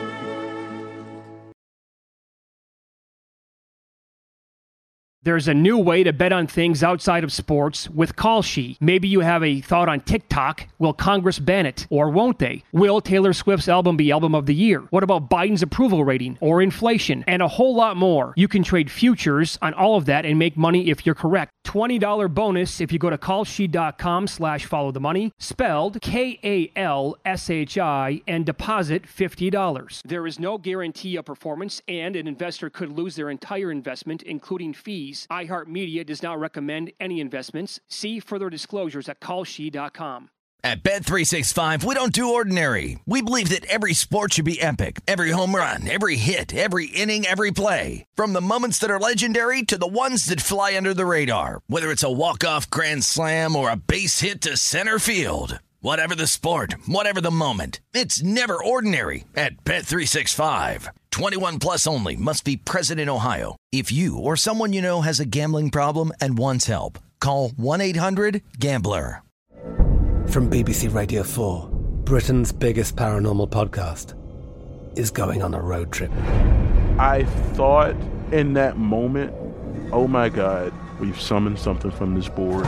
There's a new way to bet on things outside of sports with Kalshi. Maybe you have a thought on TikTok. Will Congress ban it? Or won't they? Will Taylor Swift's album be Album of the Year? What about Biden's approval rating? Or inflation? And a whole lot more. You can trade futures on all of that and make money if you're correct. twenty dollars bonus if you go to kalshi.com slash follow the money, spelled K A L S H I, and deposit fifty dollars. There is no guarantee of performance, and an investor could lose their entire investment, including fees. iHeartMedia does not recommend any investments. See further disclosures at kalshi dot com. At Bet three sixty-five, we don't do ordinary. We believe that every sport should be epic. Every home run, every hit, every inning, every play. From the moments that are legendary to the ones that fly under the radar. Whether it's a walk-off grand slam or a base hit to center field. Whatever the sport, whatever the moment, it's never ordinary at Bet three sixty-five. twenty-one plus only. Must be present in Ohio. If you or someone you know has a gambling problem and wants help, call one eight hundred gambler. From B B C Radio four, Britain's biggest paranormal podcast is going on a road trip. I thought in that moment, oh my God, we've summoned something from this board.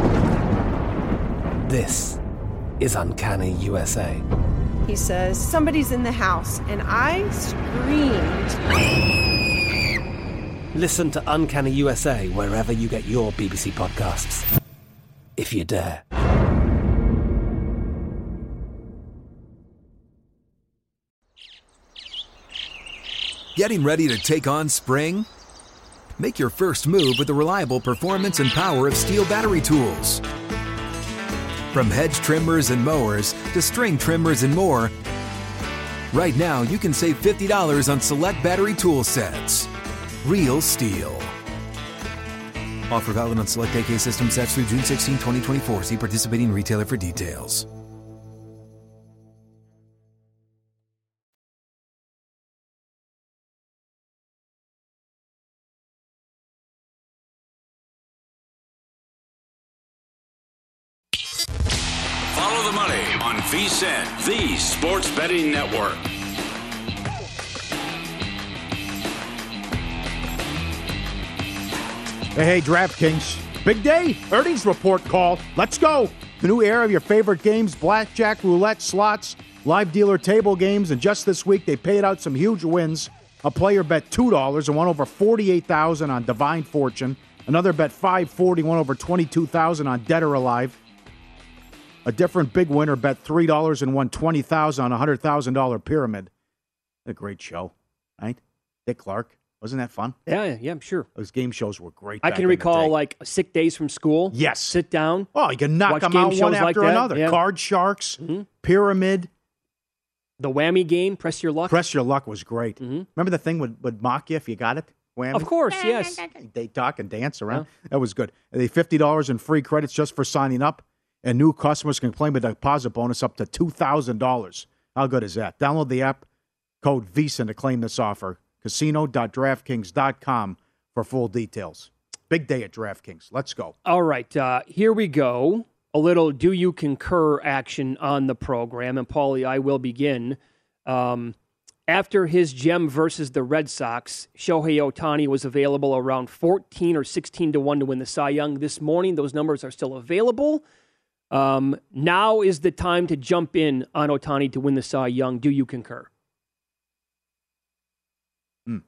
This is Uncanny U S A. He says, somebody's in the house, and I screamed. Listen to Uncanny U S A wherever you get your B B C podcasts, if you dare. Getting ready to take on spring? Make your first move with the reliable performance and power of Steel battery tools. From hedge trimmers and mowers to string trimmers and more, right now you can save fifty dollars on select battery tool sets. Real Steel. Offer valid on select A K system sets through June sixteenth, twenty twenty-four. See participating retailer for details. Follow the money on V S I N, the sports betting network. Hey, hey, DraftKings. Big day. Earnings report call. Let's go. The new era of your favorite games, blackjack, roulette, slots, live dealer table games. And just this week, they paid out some huge wins. A player bet two dollars and won over forty-eight thousand dollars on Divine Fortune. Another bet five forty, won over twenty-two thousand dollars on Dead or Alive. A different big winner bet three dollars and won twenty thousand dollars on a one hundred thousand dollars Pyramid. A great show, right? Dick Clark. Wasn't that fun? Yeah, yeah, I'm sure. Those game shows were great. I can recall like sick days from school. Yes. Sit down. Oh, you can knock them out one after like another. Yeah. Card Sharks, mm-hmm. Pyramid. The whammy game, Press Your Luck. Press Your Luck was great. Mm-hmm. Remember the thing would, would mock you if you got it? Whammy? Of course, yes. They talk and dance around. Yeah. That was good. They fifty dollars in free credits just for signing up. And new customers can claim a deposit bonus up to two thousand dollars. How good is that? Download the app, code V S I N to claim this offer. casino dot draftkings dot com for full details. Big day at DraftKings. Let's go. All right, uh, here we go. A little do you concur action on the program. And, Paulie, I will begin. Um, after his gem versus the Red Sox, Shohei Ohtani was available around fourteen or sixteen to one to win the Cy Young. This morning, those numbers are still available. Um, now is the time to jump in on Ohtani to win the Cy Young. Do you concur? Hmm.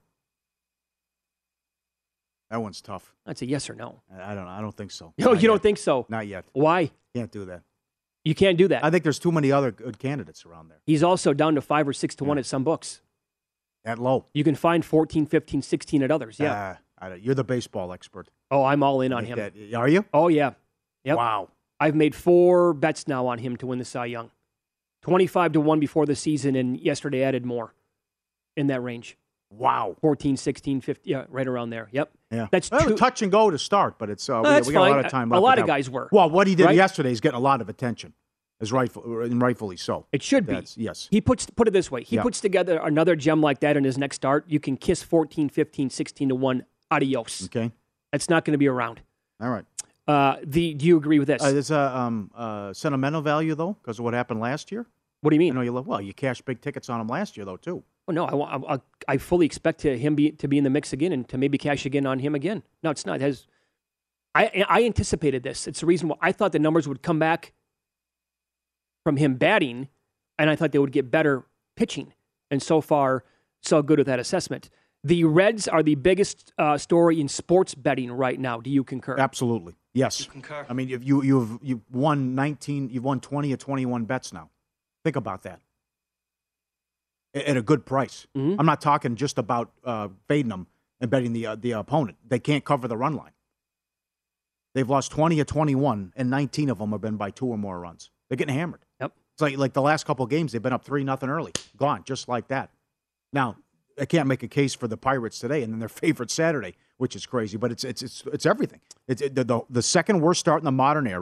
That one's tough. That's a yes or no. I don't know. I don't think so. No, Not you yet. don't think so? Not yet. Why? Can't do that. You can't do that. I think there's too many other good candidates around there. He's also down to five or six to Yeah. one at some books. At low. You can find fourteen, fifteen, sixteen at others. Yeah. Uh, I don't- you're the baseball expert. Oh, I'm all in I on think him. that- are you? Oh, yeah. Yep. Wow. I've made four bets now on him to win the Cy Young. twenty-five to one before the season, and yesterday added more in that range. Wow. fourteen, sixteen, fifteen, yeah, right around there. Yep. Yeah. That's well, two. touch and go to start, but it's uh, No, we, that's we got a lot fine. of time A left. lot with of that. guys were. Well, what he did right? yesterday is getting a lot of attention, is rightful and rightfully so. It should be. That's, yes. He puts put it this way. He Yeah. puts together another gem like that in his next start. You can kiss fourteen, fifteen, sixteen to one. Adios. Okay. That's not going to be around. All right. Uh, the do you agree with this? Uh, there's a um, uh, sentimental value though, because of what happened last year. What do you mean? I know you love. Well, you cashed big tickets on him last year though too. Oh, no, I, want- I, I fully expect to him be to be in the mix again and to maybe cash again on him again. No, it's not. It has I I anticipated this. It's the reason why I thought the numbers would come back from him batting, and I thought they would get better pitching. And so far, so good with that assessment. The Reds are the biggest uh, story in sports betting right now. Do you concur? Absolutely. Yes. You concur. I mean, if you you've you've won nineteen, you've won twenty or twenty-one bets now. Think about that. At a good price. Mm-hmm. I'm not talking just about uh, fading them and betting the uh, the opponent. They can't cover the run line. They've lost twenty or twenty-one, and nineteen of them have been by two or more runs. They're getting hammered. Yep. It's like like the last couple of games, they've been up three nothing early, gone just like that. Now, I can't make a case for the Pirates today, and then their favorite Saturday, which is crazy. But it's it's it's it's everything. It's it, the, the the second worst start in the modern era.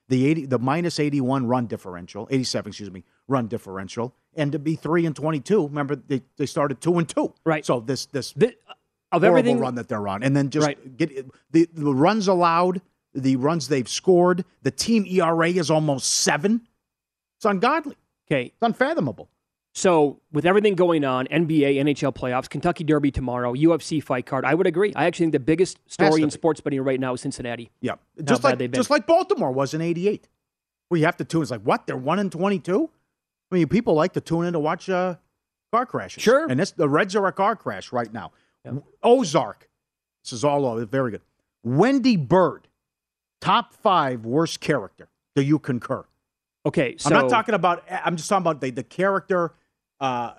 the eighty, the minus eighty-one run differential, eighty-seven, excuse me, run differential, and to be three and twenty-two. Remember, they, they started two and two. Right. So this this the, of horrible everything run that they're on, and then just right. get the the runs allowed, the runs they've scored. The team E R A is almost seven. It's ungodly. Okay, it's unfathomable. So, with everything going on, N B A, N H L playoffs, Kentucky Derby tomorrow, U F C fight card, I would agree. I actually think the biggest story in sports betting right now is Cincinnati. Yeah, just like just like Baltimore was in eighty-eight. Where you have to tune. It's like, what? They're one and twenty-two? I mean, people like to tune in to watch uh, car crashes. Sure. And this, the Reds are a car crash right now. Yeah. Ozark. This is all over. Very good. Wendy Bird, top five worst character. Do you concur? Okay, so. I'm not talking about, I'm just talking about the, the character, uh,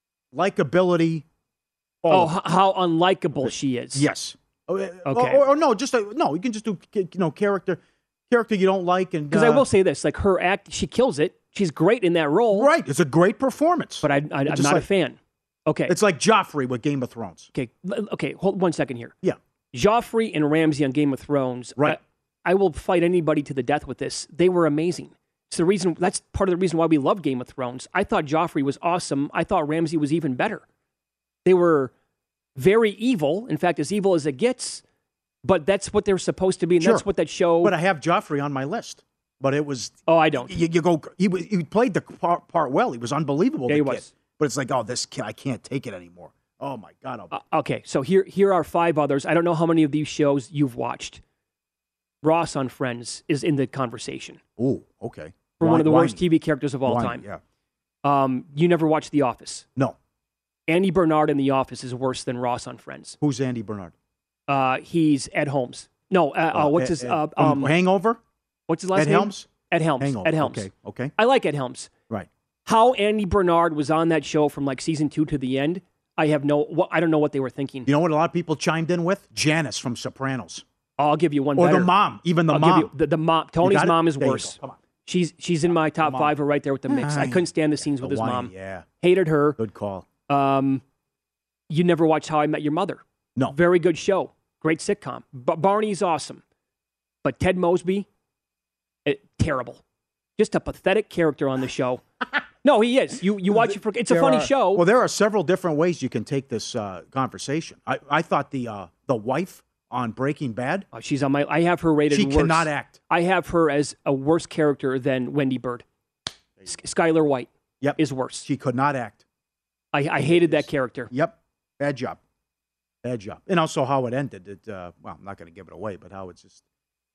likability. Oh, h- how unlikable she is. Yes. Okay. Or, or, or no, just, a, no, you can just do, you know, character. Character you don't like, and because uh, I will say this, like her act, she kills it. She's great in that role. Right, it's a great performance. But I, I, I'm not like, a fan. Okay, it's like Joffrey with Game of Thrones. Okay, okay, hold one second here. Yeah, Joffrey and Ramsay on Game of Thrones. Right, I, I will fight anybody to the death with this. They were amazing. It's the reason. That's part of the reason why we love Game of Thrones. I thought Joffrey was awesome. I thought Ramsay was even better. They were very evil. In fact, as evil as it gets. But that's what they're supposed to be, and sure. that's what that show... But I have Joffrey on my list. But it was... Oh, I don't. You, you go. He, he played the part, part well. He was unbelievable. Yeah, he kid. was. But it's like, oh, this kid, I can't take it anymore. Oh, my God. Uh, okay, so here, here are five others. I don't know how many of these shows you've watched. Ross on Friends is in the conversation. Ooh, okay. For Wine, one of the wine. worst T V characters of all wine, time. Yeah. Um, you never watched The Office? No. Andy Bernard in The Office is worse than Ross on Friends. Who's Andy Bernard? Uh, he's Ed Holmes. No, uh, oh, uh, what's Ed, his... Ed, Uh, um, um, Hangover? What's his last Ed name? Helms? Ed Helms. Hangover. Ed Helms. Okay, okay. I like Ed Helms. Right. How Andy Bernard was on that show from like season two to the end, I have no... What, I don't know what they were thinking. You know what a lot of people chimed in with? Janice from Sopranos. I'll give you one Or better. the mom. Even the I'll mom. Give you, the, the mom. Tony's mom is there worse. Come on. She's she's in my top five or right there with the mix. I couldn't stand the scenes with the his wine, mom. Yeah. Hated her. Good call. Um, you never watched How I Met Your Mother. No. Very good show. Great sitcom. But Barney's awesome. But Ted Mosby, it, terrible. Just a pathetic character on the show. No, he is. You you watch it for it's a There funny are- show. Well, there are several different ways you can take this uh, conversation. I, I thought the uh, the wife on Breaking Bad. Oh, she's on my. I have her rated. She worse. cannot act. I have her as a worse character than Wendy Bird. S- Skylar White. Yep. Is worse. She could not act. I, I hated that character. Yep. Bad job. Bad job. And also how it ended. It, uh, well, I'm not going to give it away, but how it's just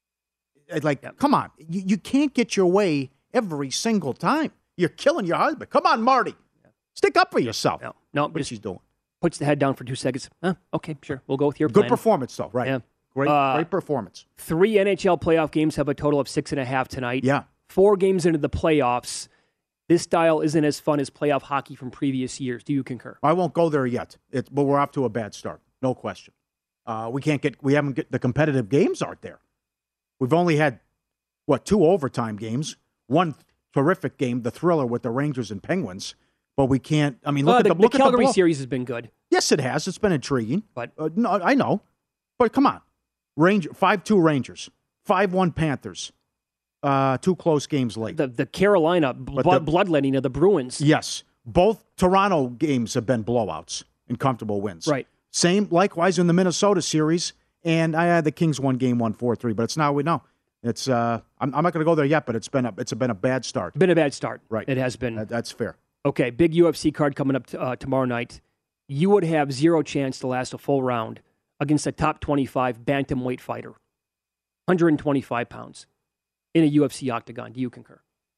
it, like, Yep. come on, you, you can't get your way every single time. You're killing your husband. Come on, Marty, stick up for yourself. No, no, what just she's doing. puts the head down for two seconds. Huh, okay, sure. We'll go with your Good plan. performance, though. Right. Yeah. Great, Uh, great performance. Three N H L playoff games have a total of six and a half tonight. Yeah. Four games into the playoffs. This style isn't as fun as playoff hockey from previous years. Do you concur? I won't go there yet. It, but we're off to a bad start. No question. Uh, we can't get. We haven't get the competitive games aren't there. We've only had what two overtime games. One terrific game, the thriller with the Rangers and Penguins. But we can't. I mean, look Uh, at the, the, look the at the Calgary blow- series has been good. Yes, it has. It's been intriguing. But uh, no, I know. But come on, Ranger five two Rangers, five one Panthers. Uh, two close games late. The the Carolina blood, the- bloodletting of the Bruins. Yes, both Toronto games have been blowouts and comfortable wins. Right. Same, likewise in the Minnesota series, and I had the Kings one game one four three, but it's now we know it's. Uh, I'm, I'm not going to go there yet, but it's been a it's been a bad start. Been a bad start. Right. It has been. That, that's fair. Okay, big U F C card coming up t- uh, tomorrow night. You would have zero chance to last a full round against a top twenty-five bantamweight fighter, one hundred twenty-five pounds, in a U F C octagon. Do you concur?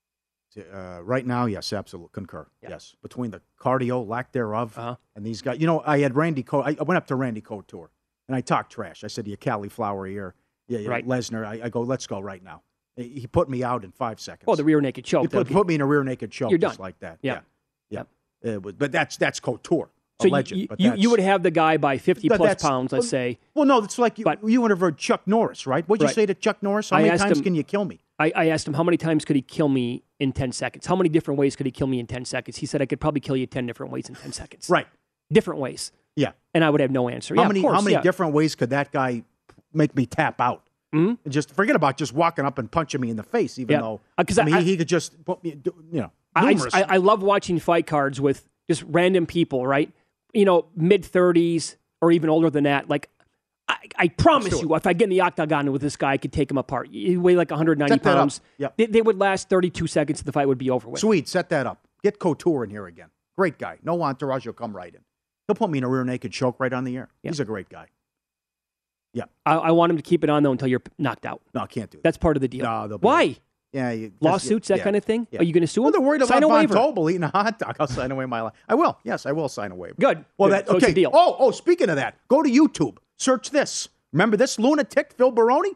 Uh, right now, yes, absolutely concur. Yeah. Yes, between the cardio, lack thereof, Uh-huh. and these guys. You know, I had Randy. Co- I I went up to Randy Couture and I talked trash. I said, "You cauliflower ear, yeah, yeah Right. Lesnar." I, I go, "Let's go right now." He he put me out in five seconds. Oh, the rear naked choke. He put, That'd be- put me in a rear naked choke, You're just done. like that. Yeah. Yeah, yeah. It was, but that's that's Couture, a So you- legend. you, but you, that's, you would have the guy by fifty That- plus that's- pounds, let's well, say. Well, no, it's like you, But- you would have heard Chuck Norris, right? What'd you Right. say to Chuck Norris? How I many asked times him- can you kill me? I, I asked him how many times could he kill me in ten seconds? How many different ways could he kill me in ten seconds? He said I could probably kill you ten different ways in ten seconds. Right. Different ways. Yeah. And I would have no answer. How yeah, many of course, how many yeah. different ways could that guy make me tap out? Mm-hmm. And just forget about just walking up and punching me in the face, even yeah. though because I mean, I, he, he could just put me, you know. I, I, I love watching fight cards with just random people, right? You know, mid thirties or even older than that. Like, I, I promise you, if I get in the octagon with this guy, I could take him apart. You weigh like one hundred ninety pounds. Yep. They, they would last thirty-two seconds and the fight would be over with. Sweet, set that up. Get Couture in here again. Great guy. No entourage, he'll come right in. He'll put me in a rear naked choke right on the air. Yeah. He's a great guy. Yeah. I, I want him to keep it on, though, until you're knocked out. No, I can't do that. That's part of the deal. No, Why? Yeah, you, lawsuits, that yeah, kind of thing? Yeah. Are you going to sue him? Well, they're worried sign about a Von waiver. Tobel eating a hot dog. I'll sign away my life. I will. Yes, I will sign a waiver. Good. Well, Good. that So okay. it's a deal. Oh, oh. Speaking of that, go to YouTube. Search this. Remember this lunatic, Phil Baroni?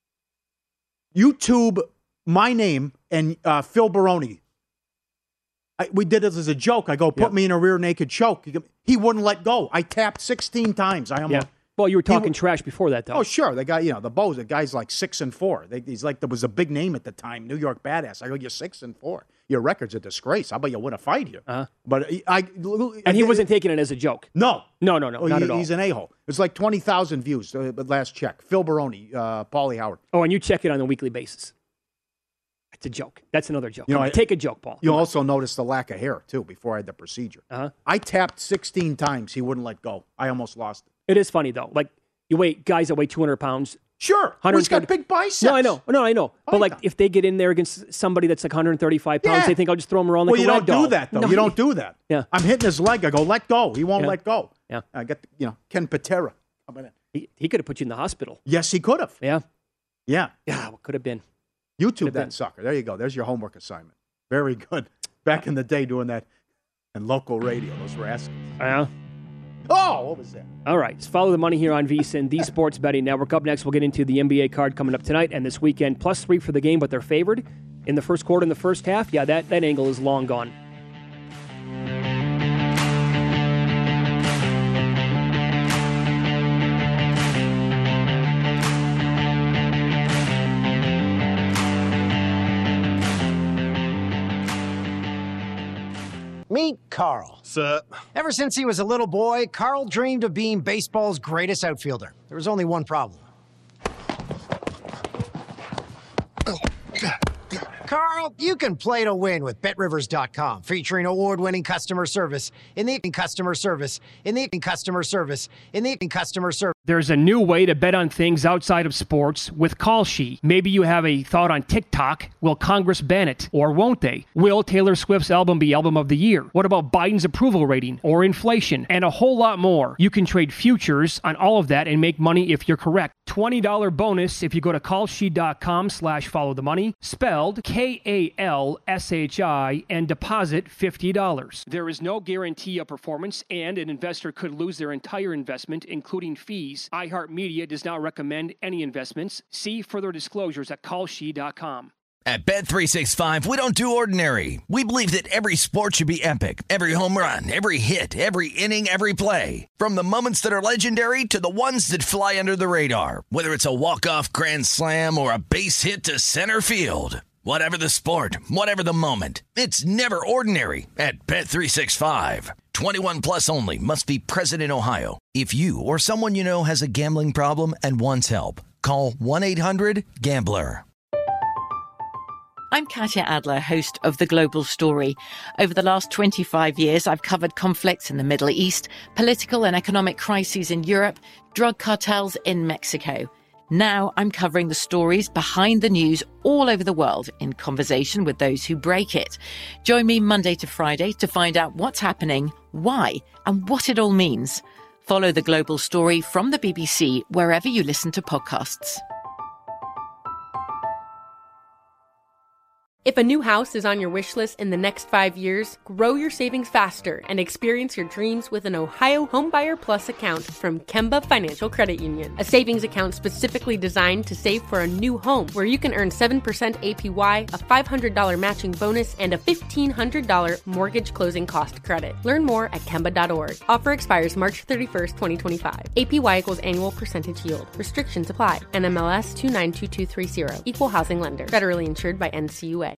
YouTube, my name and uh, Phil Baroni. I, we did it as a joke. I go, put yep. me in a rear naked choke. He, he wouldn't let go. I tapped sixteen times. I almost. Yeah. Well, you were talking he, trash before that, though. Oh, sure. The guy, you know, the Bows, the guy's like six and four. They, he's like, there was a big name at the time, New York Badass. I go, you're six and four. Your record's a disgrace. How about you win a fight here? Uh-huh. But I, and he wasn't taking it as a joke. No, no, no, no, oh, not he, at all. He's an a-hole. It's like twenty thousand views. Uh, last check. Phil Baroni, uh, Paulie Howard. Oh, and you check it on a weekly basis. It's a joke. That's another joke. You know, I, take a joke, Paul. You also noticed the lack of hair too before I had the procedure. Uh-huh. I tapped sixteen times. He wouldn't let go. I almost lost it. It is funny though. Like. You weigh guys that weigh two hundred pounds. Sure. Well, he's got big biceps. No, I know. No, I know. But like, if they get in there against somebody that's like one hundred thirty-five pounds, yeah. they think I'll just throw him around like well, a you rag don't doll. do that though. No, you don't do that. Yeah. I'm hitting his leg. I go, let go. He won't yeah. let go. Yeah. I got, you know, Ken Patera. How about that? He, he could have put you in the hospital. Yes, he could have. Yeah. Yeah. Yeah. What could have been? YouTube that sucker. There you go. There's your homework assignment. Very good. Back in the day doing that in local radio. Those were asking. Yeah. Oh, what was that? All right. So follow the money here on VSiN, the Sports Betting Network. Up next, we'll get into the N B A card coming up tonight and this weekend. Plus three for the game, but they're favored in the first quarter and the first half. Yeah, that, that angle is long gone. Meet Carl. Sir. Ever since he was a little boy, Carl dreamed of being baseball's greatest outfielder. There was only one problem. Carl, you can play to win with Bet Rivers dot com, featuring award-winning customer service in the customer service in the customer service in the customer service. There's a new way to bet on things outside of sports with Call Sheet. Maybe you have a thought on TikTok. Will Congress ban it, or won't they? Will Taylor Swift's album be album of the year? What about Biden's approval rating or inflation? And a whole lot more. You can trade futures on all of that and make money if you're correct. twenty dollars bonus if you go to call sheet dot com slash follow the money, spelled K A L S H I, and deposit fifty dollars. There is no guarantee of performance, and an investor could lose their entire investment, including fees. iHeartMedia does not recommend any investments. See further disclosures at call sheet dot com. At Bet three sixty-five, we don't do ordinary. We believe that every sport should be epic. Every home run, every hit, every inning, every play. From the moments that are legendary to the ones that fly under the radar. Whether it's a walk-off grand slam or a base hit to center field. Whatever the sport, whatever the moment. It's never ordinary at Bet three sixty-five. twenty-one plus only. Must be present in Ohio. If you or someone you know has a gambling problem and wants help, call one eight hundred gambler. I'm Katya Adler, host of The Global Story. Over the last twenty-five years, I've covered conflicts in the Middle East, political and economic crises in Europe, drug cartels in Mexico. Now I'm covering the stories behind the news all over the world in conversation with those who break it. Join me Monday to Friday to find out what's happening, why, and what it all means. Follow The Global Story from the B B C wherever you listen to podcasts. If a new house is on your wish list in the next five years, grow your savings faster and experience your dreams with an Ohio Homebuyer Plus account from Kemba Financial Credit Union. A savings account specifically designed to save for a new home, where you can earn seven percent A P Y, a five hundred dollars matching bonus, and a fifteen hundred dollars mortgage closing cost credit. Learn more at kemba dot org. Offer expires March thirty-first, twenty twenty-five. A P Y equals annual percentage yield. Restrictions apply. N M L S two nine two two three zero. Equal housing lender. Federally insured by N C U A.